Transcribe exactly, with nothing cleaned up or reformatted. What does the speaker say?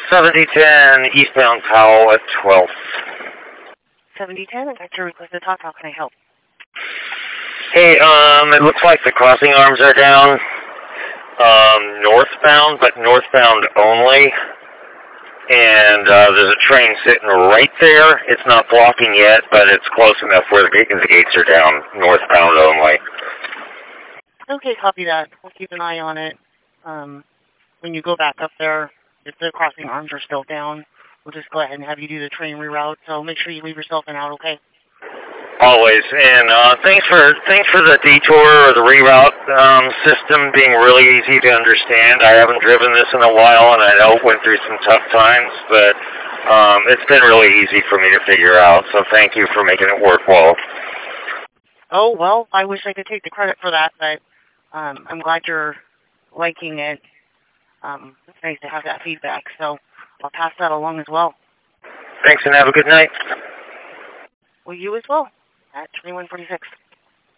seventy ten eastbound Powell at twelfth. seventy ten, I got your request to talk. How can I help? Hey, um, it looks like the crossing arms are down, um, northbound, but northbound only. And uh, there's a train sitting right there. It's not blocking yet, but it's close enough where the, the gates are down, northbound only. Okay, copy that. We'll keep an eye on it. Um, when you go back up there, if the crossing arms are still down, we'll just go ahead and have you do the train reroute. So make sure you leave yourself an out, okay? Always. And uh, thanks for thanks for the detour or the reroute um, system being really easy to understand. I haven't driven this in a while, and I know it went through some tough times, but um, it's been really easy for me to figure out. So thank you for making it work well. Oh, well, I wish I could take the credit for that, but um, I'm glad you're liking it. Um, it's nice to have that feedback, so I'll pass that along as well. Thanks, and have a good night. Well, you as well, at twenty-one forty-six.